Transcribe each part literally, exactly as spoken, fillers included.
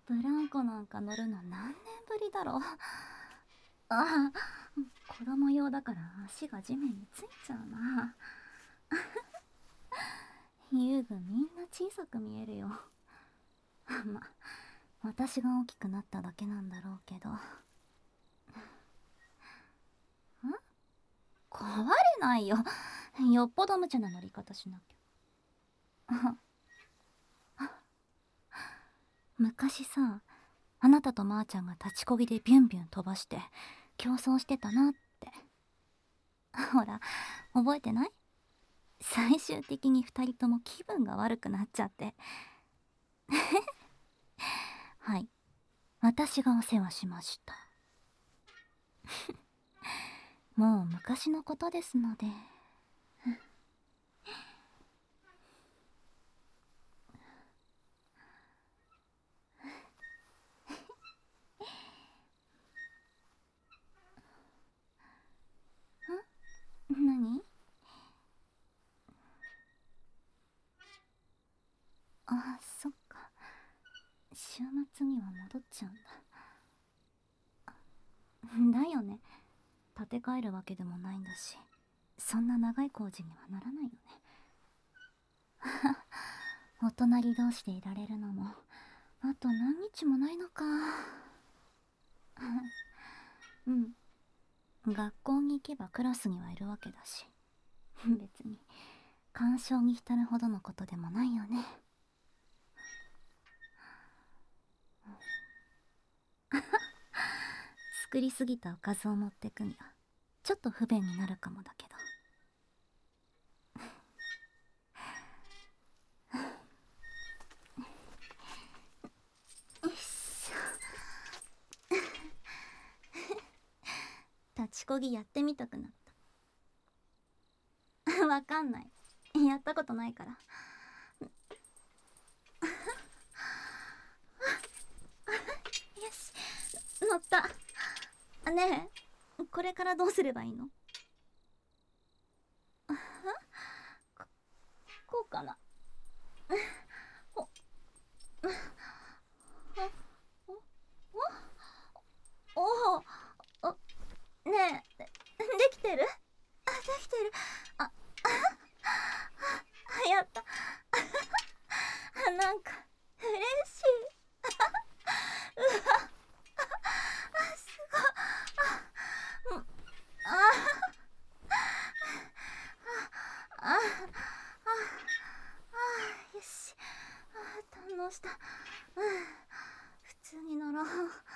ブランコなんか乗るの何年ぶりだろう。ああ、衣用だから足が地面についちゃうな。遊具みんな小さく見えるよ。ま、私が大きくなっただけなんだろうけど。ん、壊れないよ。よっぽど無茶な乗り方しなきゃ。昔さ、あなたとまーちゃんが立ちこぎでビュンビュン飛ばして競争してたなって。ほら、覚えてない？最終的に二人とも気分が悪くなっちゃって。はい、私がお世話しました。もう昔のことですので。ん？何？あ、そっか。週末には戻っちゃうんだ。だよね。建て替えるわけでもないんだし、そんな長い工事にはならないよね。お隣同士でいられるのもあと何日もないのか。うん、学校に行けばクラスにはいるわけだし、別に干渉に浸るほどのことでもないよね。作りすぎたおかずを持ってくにはちょっと不便になるかもだけど。よいしょ。立ちこぎやってみたくなった。わかんない、やったことないから。よし、乗った。ねえ、これからどうすればいいの？ここうかな。おおおお、ねえ、できてる？あ、できてる。あ、あ、やった。なんか嬉しい。うわ、すごい。ああああ、よし。堪能した。うん、普通に乗ろう。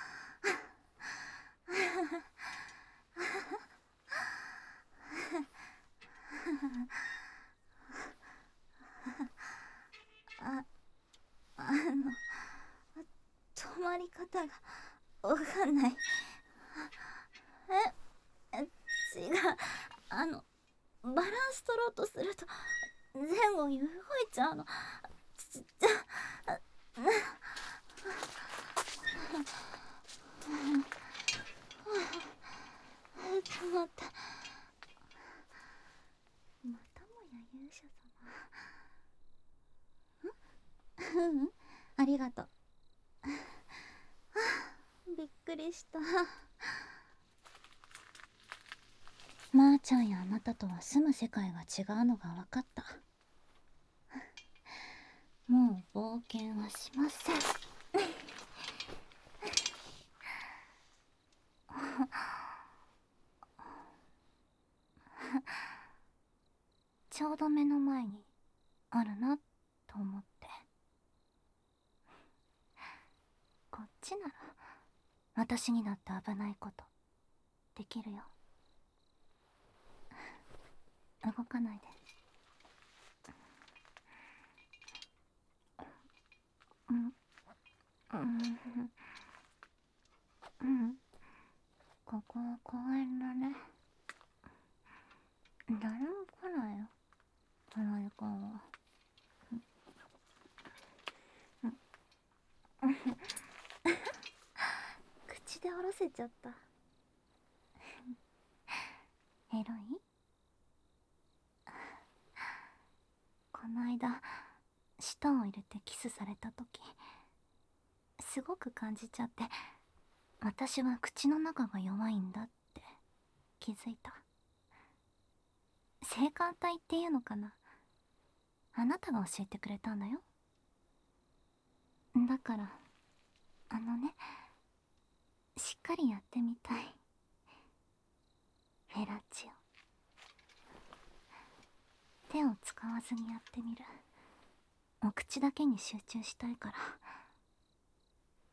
あ、あの、止まり方がわかんない。え、違う。あの、バランス取ろうとすると前後に動いちゃうの。ちちゃ、止まった。またもや勇者様。うん、ありがとう。びっくりした。まーちゃんやあなたとは住む世界が違うのが分かった。もう冒険はしません。ちょうど目の前にあるなと思って。こっちなら私にだって危ないことできるよ。動かないで。うん、うん、うん、ここは公園だね。誰も来ないよ、この時間は。口で下ろせちゃった。エロい？この間舌を入れてキスされた時、 すごく感じちゃって、私は口の中が弱いんだって気づいた。性感帯っていうのかな。あなたが教えてくれたんだよ。だからあのね、しっかりやってみたい。フェラチオ、手を使わずにやってみる。お口だけに集中したいから。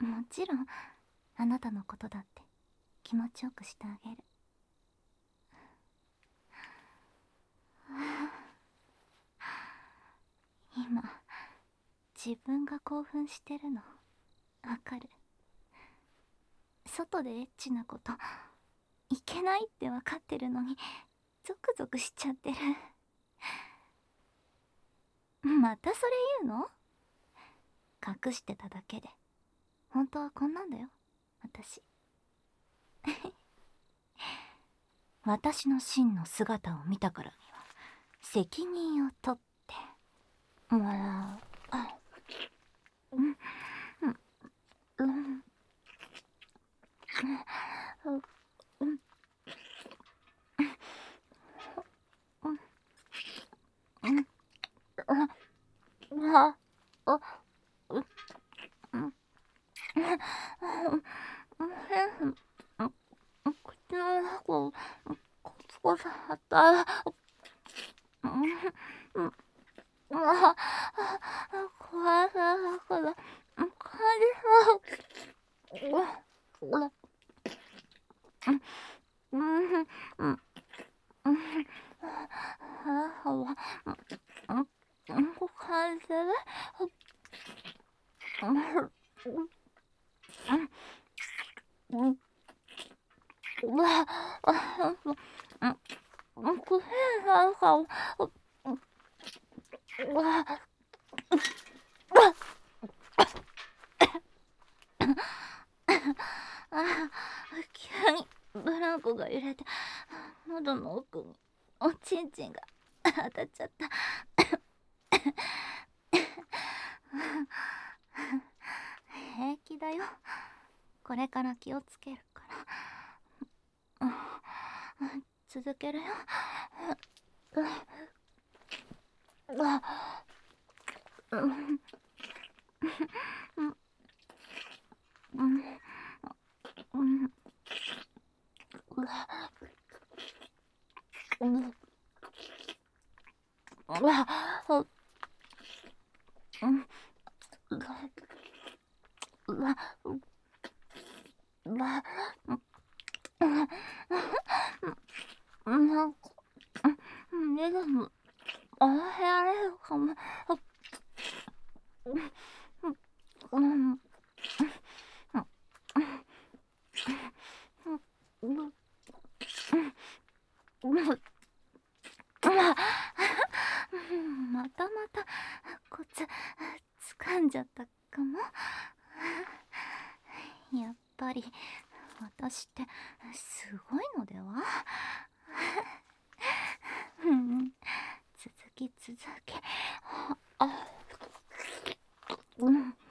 もちろんあなたのことだって気持ちよくしてあげる。今自分が興奮してるのわかる。外でエッチなこといけないってわかってるのにゾクゾクしちゃってる。またそれ言うの？隠してただけで本当はこんなんだよ私。私の真の姿を見たからには責任を取ってもらう。うんうんうんうんうんああうんうん口の中をコツコツはったうんうんあ怖いだから感じそううんうんうんうんはうんうん感じるうんうんうわあうんくへんなんかうわあ急にブランコが揺れて喉の奥におちんちんが当たっちゃった。平気だよ、これから気をつけるから。続けるよ。なんか目でもあへられるかも。うんまたまたコツ掴んじゃったかも。やっぱり私ってすごいのでは？続き続け。あうん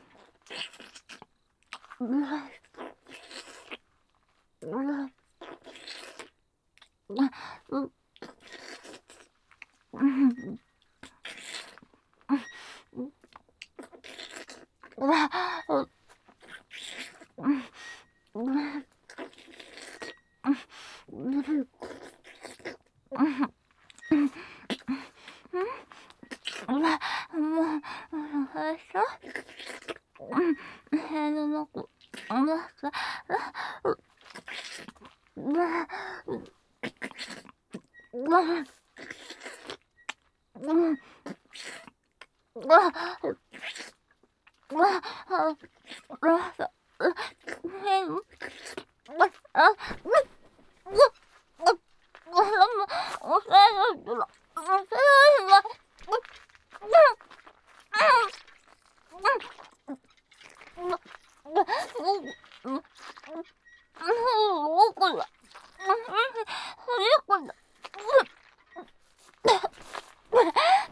うわうわううんうわううんうわうんうわもう最初うん部屋の中うわさうわうわうんうわうわうわさう変うわあうわうわうわもう押さえないとら押さえないわ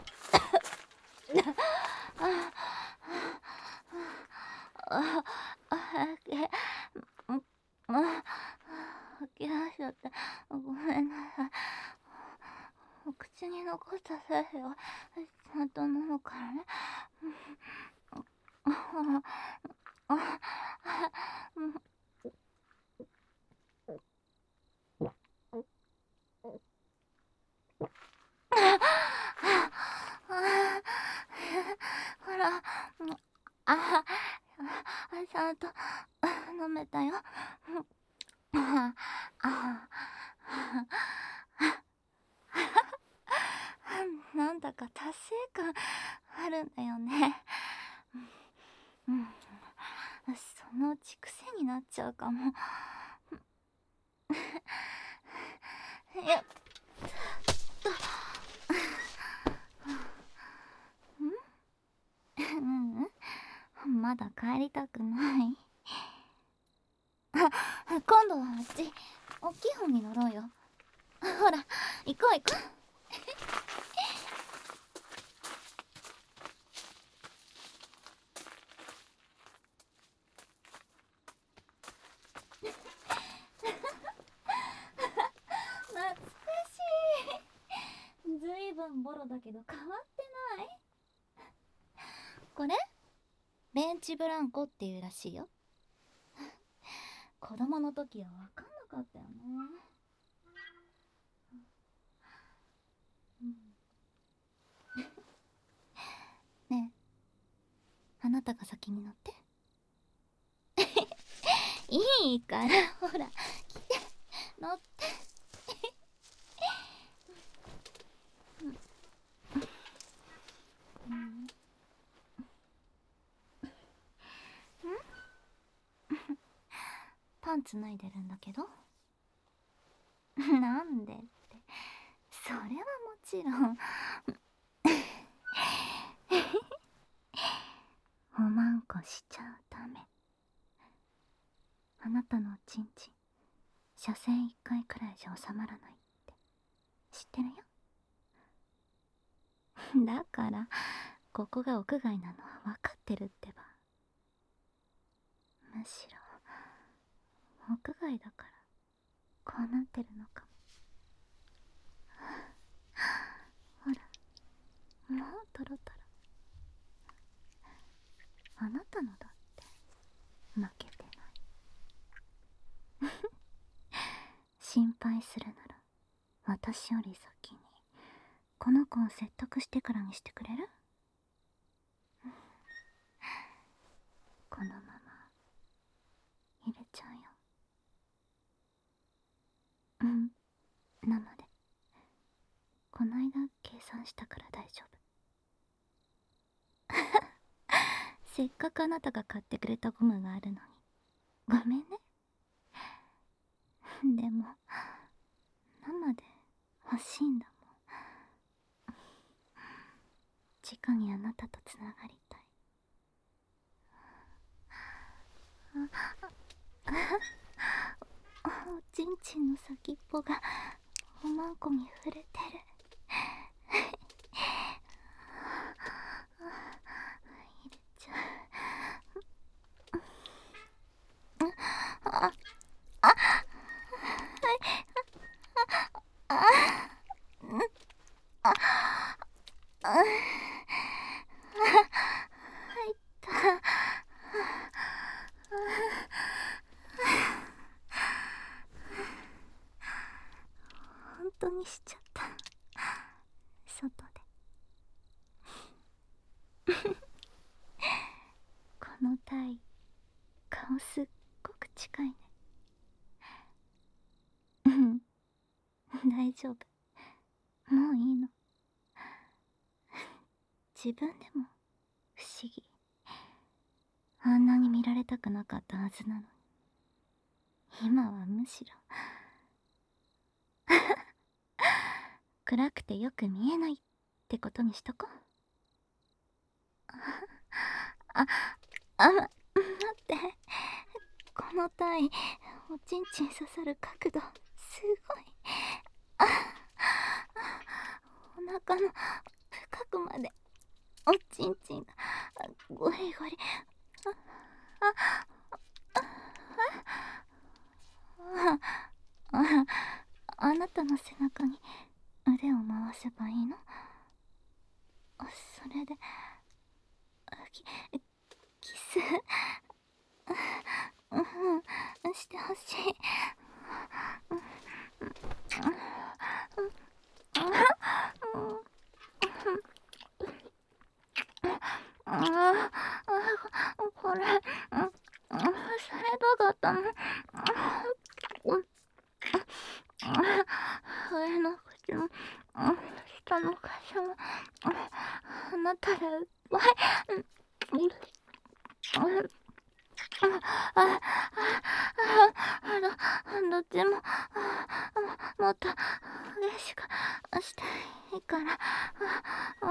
あ残った精子はちゃんと飲むからね。ほら、あ、ちゃんと飲めたよ。なんだか達成感あるんだよね。うん、そのうち癖になっちゃうかも。いや、んうん、まだ帰りたくない。今度はあっち大きい方に乗ろうよ。ほら、行こう行こう。懐かしい。ずいぶんボロだけど変わってない？これベンチブランコっていうらしいよ。子供の時は分かんなかったよね。うん、ねえ、あなたが先に乗って。いいから、ほら来て、乗って。うん、パンツ脱いでるんだけど。なんでって、それはもちろんおまんこしちゃうため。あなたのおちんちん射精いっかいくらいじゃ収まらないって知ってるよ。だからここが屋外なのは分かってるってば。むしろ屋外だからこうなってるのかも。ほら、もうトロトロ。あなたのだって負けてない。心配するなら私より先にこの子を説得してからにしてくれる？このまま入れちゃうよ。うん、生で。こないだ計算したから大丈夫。せっかくあなたが買ってくれたゴムがあるのにごめんね。でも生で欲しいんだもん。直にあなたとつながりたい。おちんちんの先っぽがおまんこに触れてる。入れちゃう。あああああ、入った。本当にしちゃった。外で。この体顔すっごく近いね。うん、大丈夫、もういいの。自分でも不思議。あんなに見られたくなかったはずなのに今はむしろ暗くてよく見えないってことにしとこう。あ、あ、待って。この体おちんちん刺さる角度すごい。あ、お腹の深くまでおちんちんがゴリゴリ。あああああ、あなたの背中に腕を回せばいいの？ れでキキスうんしてほしい。ああ、これ、されたかったの。上の口も、下の箇所も、あなたでいっぱい。あああどっちももっと激しくしていいから。ああ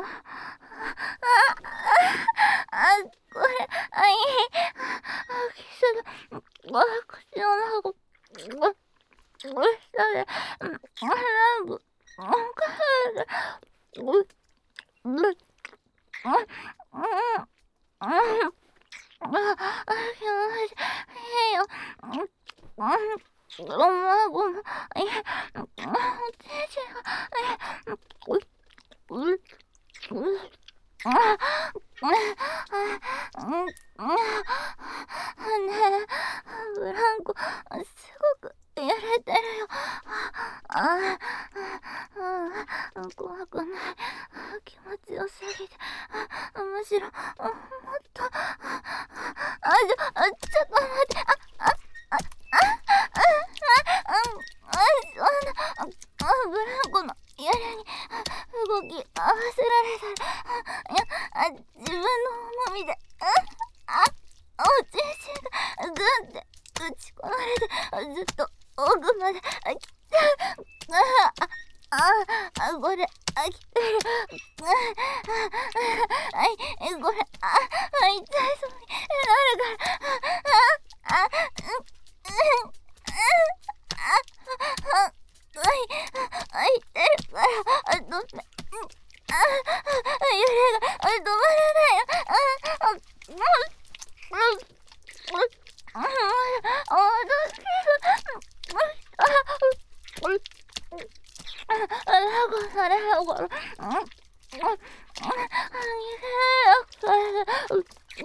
あこれあいいキスが口の中が下で全部かえるううああ、あ、気持ちいいよ。うん、ごめん、ごめん。いや、おじいちゃんが、う、う、う、あ、あ、あ、うん、ねえ、ブランコ、すごく揺れてるよ。あ、あ、怖くない。気持ちよすぎて、むしろ、もっと、あ、ちょ、ちょっと待って、あ、あ、あ、あ、あ、あ、あ、そんな、あ、ブランコの揺れに動き合わせられたら、いや、あ、自分の重みで、あ、あ、おじいちゃんがグンって打ち込まれて、ずっと奥まで来て、あ、あ、あ、これ、あ、来てる。あ、い、これ、あ、あ、痛いそうになるから。あ、あ、うん、うん、あ、あ、あ、い、あ、いてるから、あ、どんな、うん、あ、揺れが止まらないよ。あ、あ、もう、うん、うん、あ、あ、助ける。あ、うん、あらこされるから、うん、うん、逃げよ、それで、うん、うん、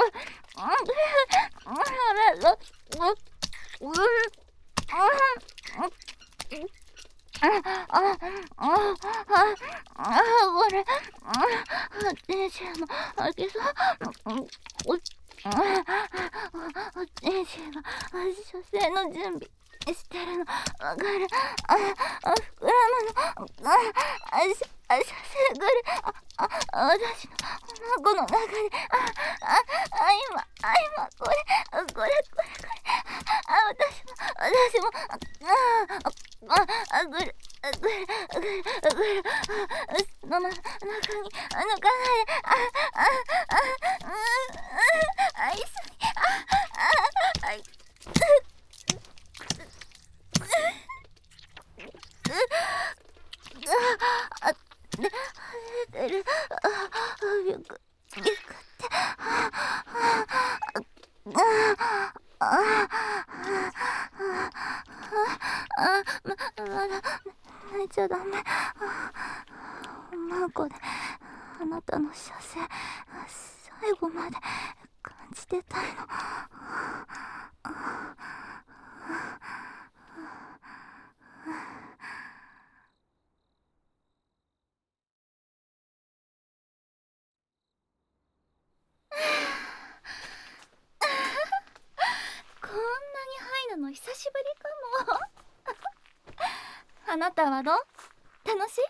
あれ、うん、うん、うん、あ、あ、あ、あ、あ、これ、あ、電車も開けそう、うん、あ、電車が射精の準備してるのわかる。あ、あ、膨らむの。あ、あ、しあ、射精がる。あ、あ、私のお腹の中で、あ、あ、あ、今、あ、今、これ、これ、これ、これ。あ、私も、私も、あ、あ、あ、あ、ぐる、ぐる、ぐる、ぐる、あ、そのまま中に、抜かないで、あ、あ、あ、うん、うん、あ、一緒に、あ、あ、あ、い、あ、で、出てる、あ、よく、よくって、あ、あ、あ、あ、ま、まだ泣いちゃダメ。マンコであなたの射精最後まで感じてたいの。こんなに入るの久しぶりかも。あなたはどう？楽しい？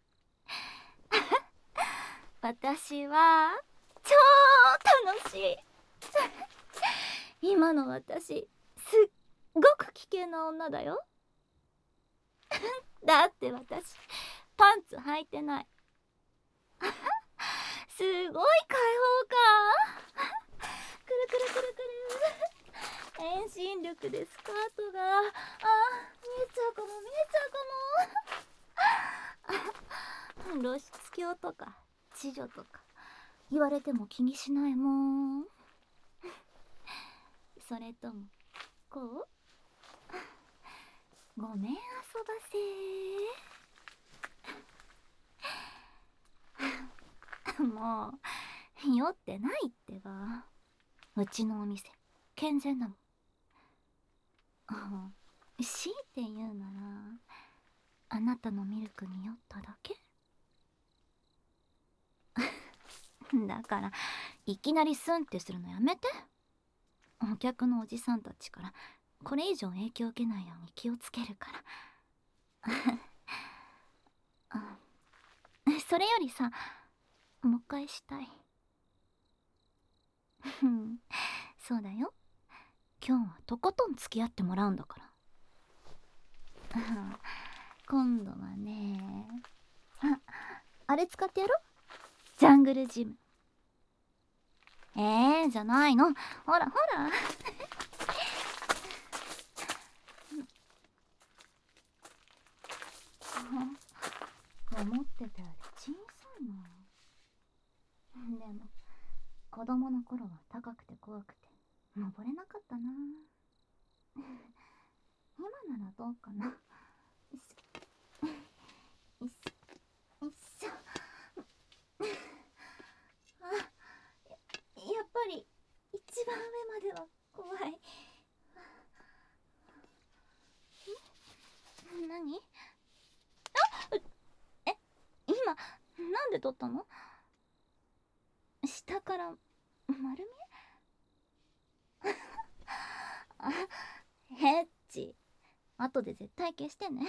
私は超楽しい。今の私すっごく危険な女だよ。だって私パンツ履いてない。すごい開放感。くるくるくるくる。遠心力でスカートが、あー、見えちゃうかも、見えちゃうかも。露出狂とか知女とか言われても気にしないもん。それともこう？ごめん、遊ばせもう酔ってないってば。うちのお店健全だもん。ああ、強いて言うならあなたのミルクに酔っただけ。だからいきなりスンってするのやめて。お客のおじさんたちからこれ以上影響を受けないように気をつけるから。あ、それよりさ、もう一回したい。そうだよ、今日はとことん付き合ってもらうんだから。今度はね、あ、あれ使ってやろ、ジャングルジム。えー、じゃないの、ほらほら。思ってたより小さいな。でも子供の頃は高くて怖くて登れなかったな。今ならどうかな。よいしょよいしょよいしょ。あ、や、やっぱり一番上までは怖い。ん？何？あっ、え、今なんで撮ったの？下から丸見え？あ、ヘッチ、後で絶対消してね。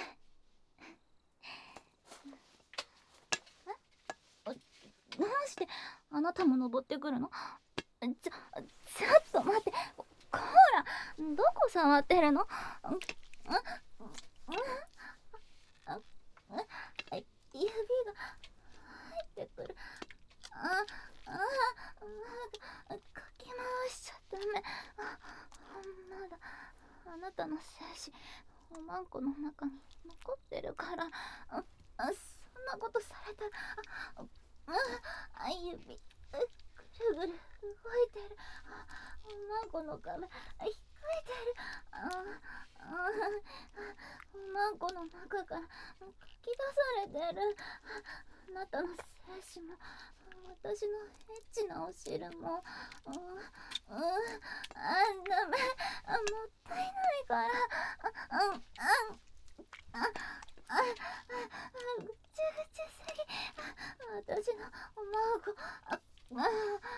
どうしてあなたも登ってくるの？ちょ、ちょっと待って、こら、どこ触ってるの？指が入ってくる。ああ、あ、かき回しちゃダメ。あ、まだあなたの精子おまんこの中に残ってるから。あ、あ、そんなことされたら、あ、あ、指ぐるぐる動いてる。あ、おまんこの壁引っかいてる。ああ、おまんこの中からかき出されてる。あなたの精子も私のエッチなお汁も、うん、うん、あ、ダメ、あ、もったいないから。あ、うん、あ、あ、あ、あ、ぐちぐちすぎ。私のおまんこ、あ、あ、うん、うん、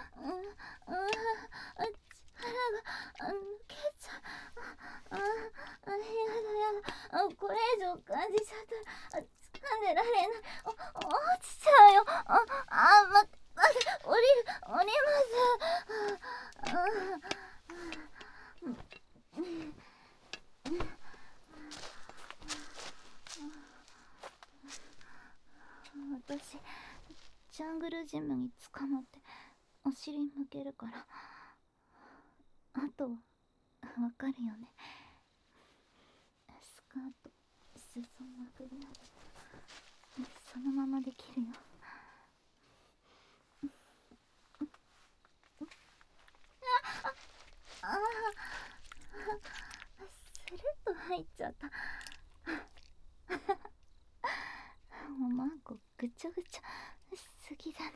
力が抜けちゃう。あ、あ、やだやだ、あ、これ以上感じちゃったら掴んでられない。お、落ちちゃうよ。あ、あ、待って、待って、降りる、降ります。私ジャングルジムに捕まってお尻向けるから、あとはわかるよね。スカート、裾まくりながらそのままできるよ。ああ、スルッと入っちゃった。おまんこぐちゃぐちゃすぎだね。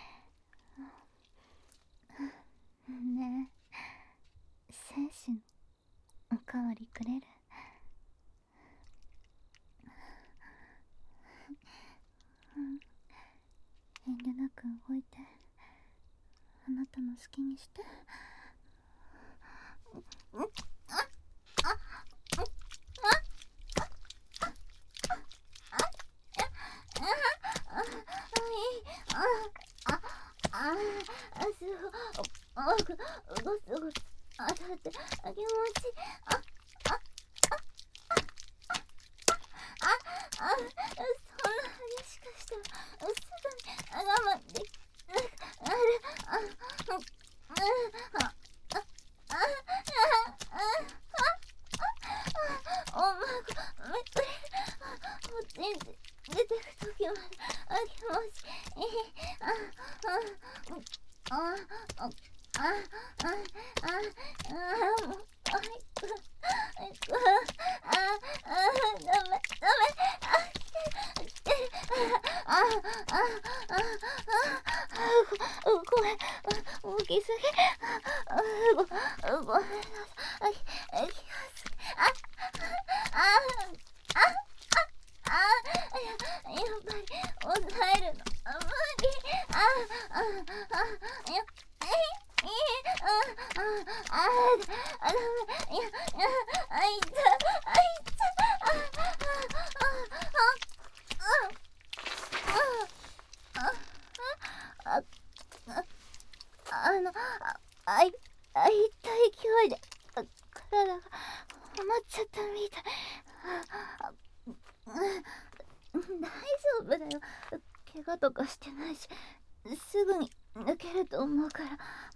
ねえ、精子のおかわりくれる？うん、遠慮なく動いてあなたの好きにして。うん、あ、あ、あ、あ、すごい、あ、ごすごい、あ、だってあ気持ちいい。あ、あ、あ、あ、あ、そんな激しくしてもすぐに我慢できる。あれ、あ、あ、あ、あ、あ、おまんこめくれる。おちんち出てくときまであ気持ちいい。あ、あ、あ、あ、あ、あ、あ、あ、もう早く、早く、あ、あ、ダメ、ダメ、あ、来てる、来てる、あ、あ、あ、あ、あ、 ごごめん、大きすぎ。ごごめんなさい。あああああややっぱり抑えるの無理。あああやえいあああああダメ。いやいやあいたあいたあああああああああのあいあいた勢いで体がはまっちゃったみたい。大丈夫だよ。怪我とかしてないし、すぐに抜けると思うから。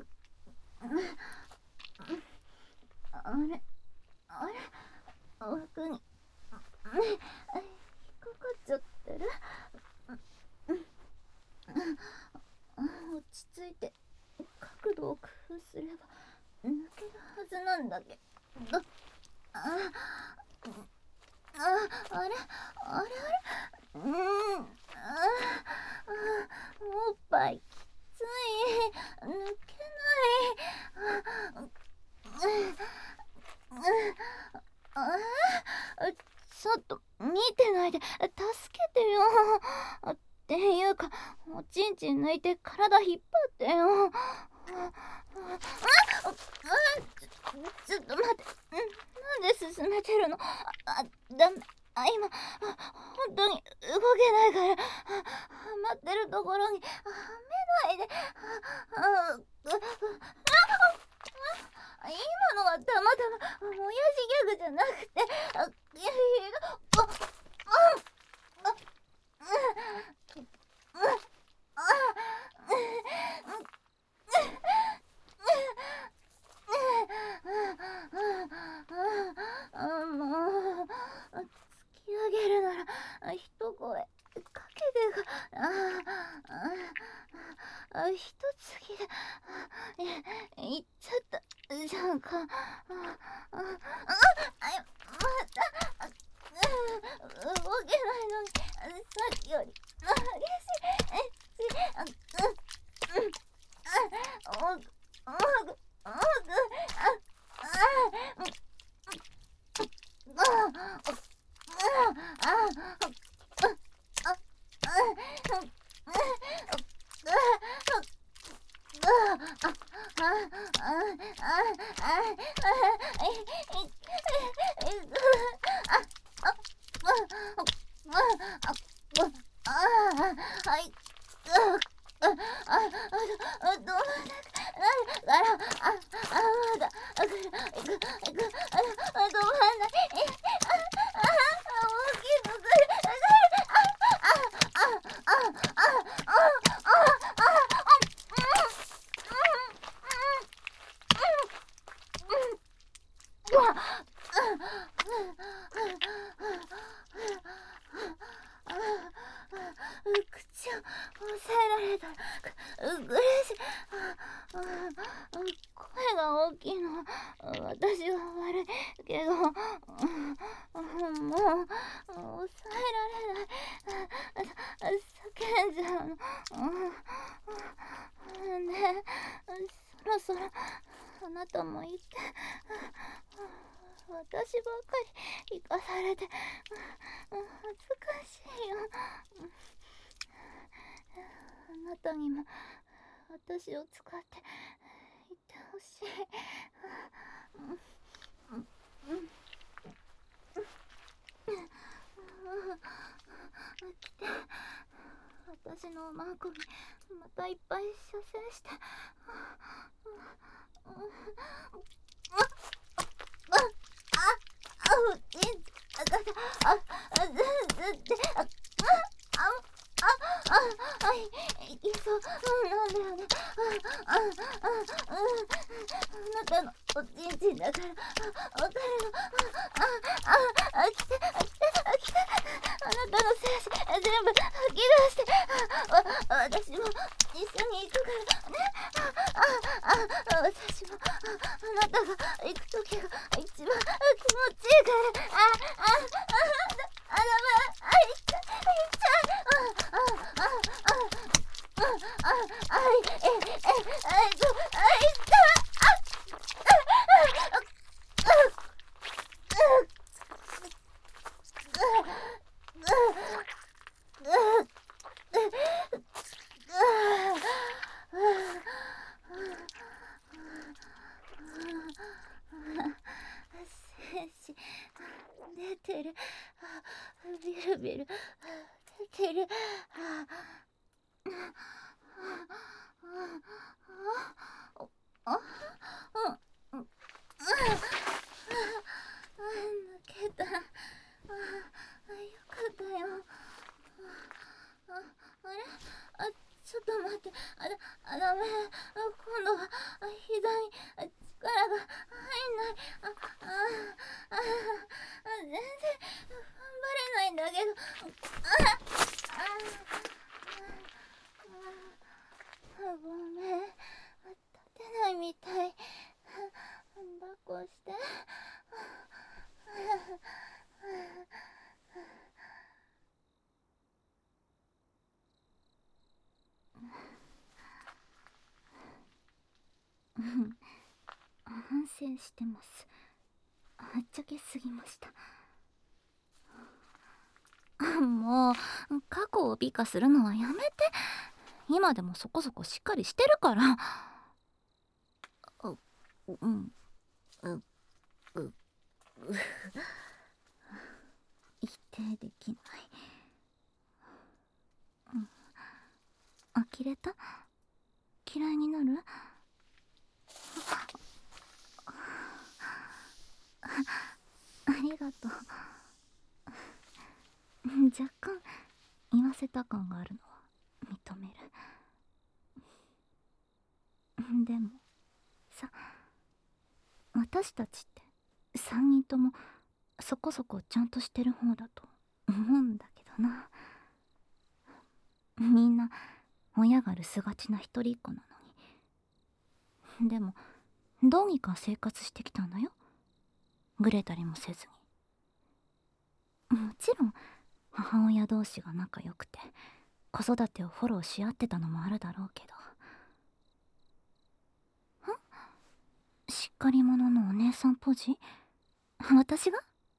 あれあれ枠に引っかかっちゃってる。落ち着いて角度を工夫すれば抜けるはずなんだけど。ああああれあれあれうんああおっぱいきつい。抜けない。ああちょっと見てないで助けてよ。っていうかおちんちん抜いて体引っ張ってよ。ああちょっと待って、なんで進めてるの。あだめあ今本当に動けないから、はまってるところにはめないで。ああ今のはたまたま親父ギャグじゃなくて、あいやいやあああもう突き上げるなら一声かけてか。ああ一つきでいっちゃったじゃんか。あああまた動けないのにさっきより激しい。あうんおぐおぐおぐああ口を押さえられたらうぐれしい。声が大きいのは私が悪いけど、もう抑えられない。叫んじゃうの。ねえそろそろあなたも言って。私ばっかり生かされて恥ずかしいよ。あなたにも私を使っていてほしい。来て、私のマークにまたいっぱい射精して。あうちんあああずずってあああああいいそうなんだよね。ああああなたのおちんちんだからわかるの。あああ来て来て来てあなたの精子全部吐き出してわ私も一緒に行くからね。あああ私もあなたが行くときが一番気持ちいいから。あああああダメあいっちゃいっちゃい。ああああああいええええっとあいた精子出てる。ビルビル出てる。ああ抜けた。あよかったよ。ああれあちょっと待って。あだあダメ。今度は膝に力が入んない。あああ全然頑張れないんだけど。あああごめん。立てないみたい。抱っこして。反省してます。はっちゃけすぎました。もう過去を美化するのはやめて。今でもそこそこしっかりしてるから。ううんううう否定できない。うん呆れた？嫌いになる？ありがとう。若干言わせた感があるのは認める。でもさ、私たちってさんにんともそこそこちゃんとしてる方だと思うんだけどな。みんな親が留守がちな一人っ子なのに。でもどうにか生活してきたんだよ、ぐれたりもせずに。もちろん母親同士が仲良くて子育てをフォローし合ってたのもあるだろうけど。ん？しっかり者のお姉さんポジ？私が？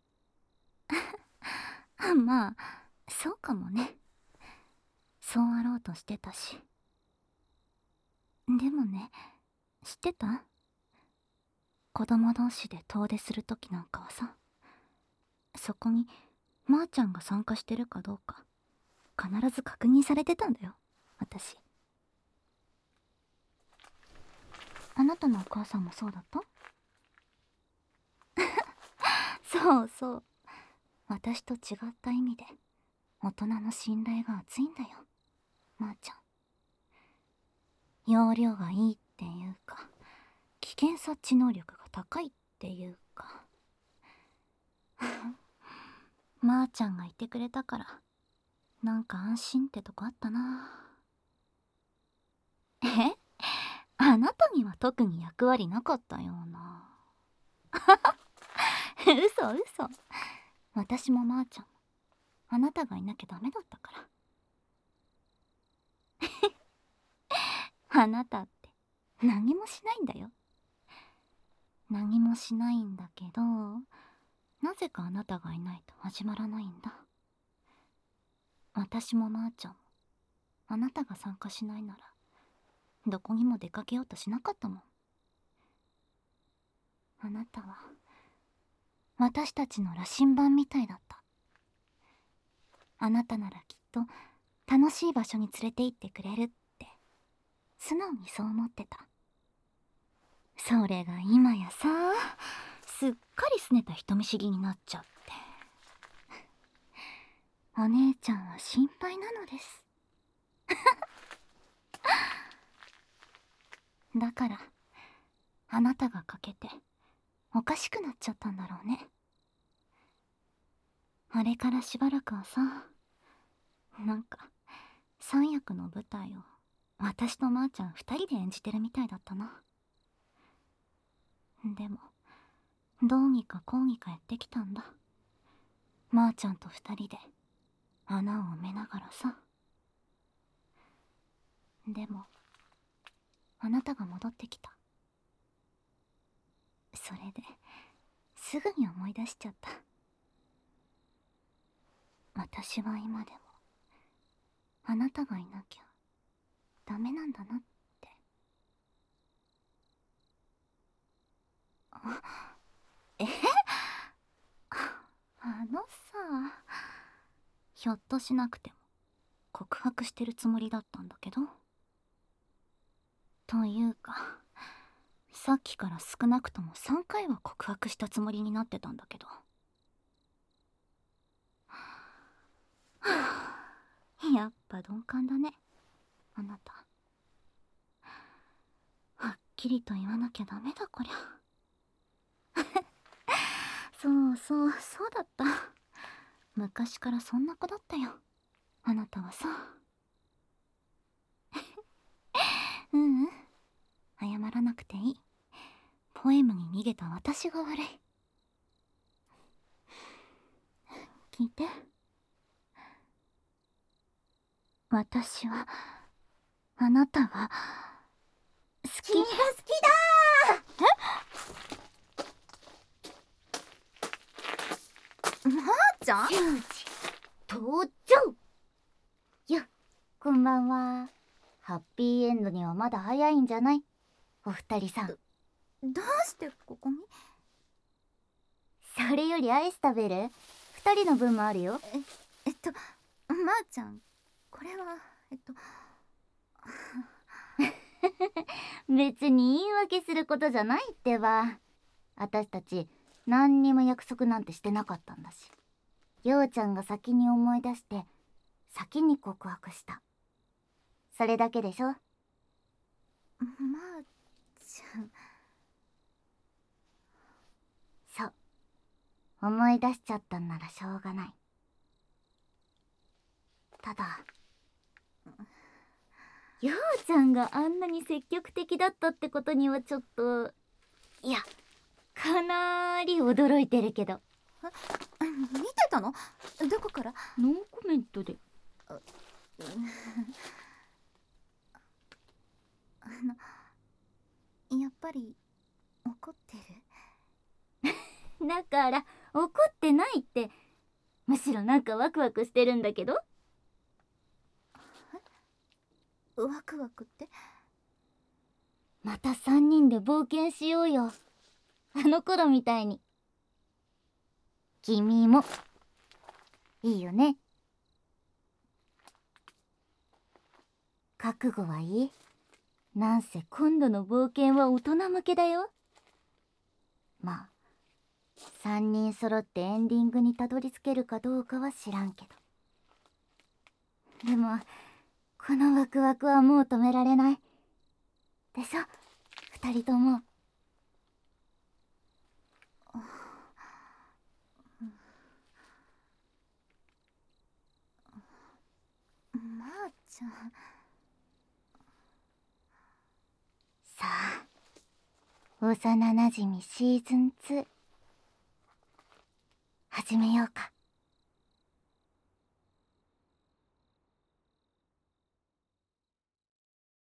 まあそうかもね。そうあろうとしてたし。でもね、知ってた？子供同士で遠出するときなんかはさ、そこにまーちゃんが参加してるかどうか必ず確認されてたんだよ、私。あなたのお母さんもそうだった？そうそう、私と違った意味で大人の信頼が厚いんだよ、まーちゃん。容量がいいっていうか、危険察知能力が高いっていうか。まーちゃんがいてくれたからなんか安心ってとこあったな。え？あなたには特に役割なかったような。嘘嘘。私もまーちゃんもあなたがいなきゃダメだったから。あなたって何もしないんだよ。何もしないんだけど、なぜかあなたがいないと始まらないんだ。私もまーちゃんもあなたが参加しないならどこにも出かけようとしなかったもん。あなたは私たちの羅針盤みたいだった。あなたならきっと楽しい場所に連れて行ってくれるって素直にそう思ってた。それが今やさ、すっかり拗ねた人見知りになっちゃって。お姉ちゃんは心配なのです。だからあなたが欠けておかしくなっちゃったんだろうね。あれからしばらくはさ、なんか三役の舞台を私とまーちゃん二人で演じてるみたいだったな。でもどうにかこうにかやってきたんだ、まーちゃんと二人で穴を埋めながらさ。 でもあなたが戻ってきた。それですぐに思い出しちゃった。私は今でもあなたがいなきゃダメなんだなって。あ、えあのさ、ひょっとしなくても告白してるつもりだったんだけど。というか、さっきから少なくともさんかいは告白したつもりになってたんだけど。やっぱ鈍感だね、あなた。はっきりと言わなきゃダメだこりゃ。そうそう、そうだった。昔からそんな子だったよ、あなたはさ。ううん、謝らなくていい。ポエムに逃げた私が悪い。聞いて。私はあなたが好き。 君が好きだー。まーちゃん？ シュージ登場。よっ、こんばんは。ハッピーエンドにはまだ早いんじゃない？お二人さん。ど、 どうしてここに？ それよりアイス食べる？二人の分もあるよ。 え、えっと、まーちゃん、これは、えっと別に言い訳することじゃないってば。私たち何にも約束なんてしてなかったんだし。ようちゃんが先に思い出して先に告白した。それだけでしょ？ まーちゃん。 そう、思い出しちゃったんならしょうがない。ただ、ようちゃんがあんなに積極的だったってことにはちょっと、いや、かなーり驚いてるけど。 え、見てたの？どこから？ ノーコメントで。 あの、やっぱり怒ってる？ だから怒ってないって。むしろなんかワクワクしてるんだけど。 ワクワクって？ また三人で冒険しようよ、あの頃みたいに。君もいいよね？覚悟はいい？なんせ今度の冒険は大人向けだよ。まあさんにん揃ってエンディングにたどり着けるかどうかは知らんけど。でもこのワクワクはもう止められないでしょ、ふたりとも。 まーちゃん。 さあ、幼なじみシーズンツー始めようか。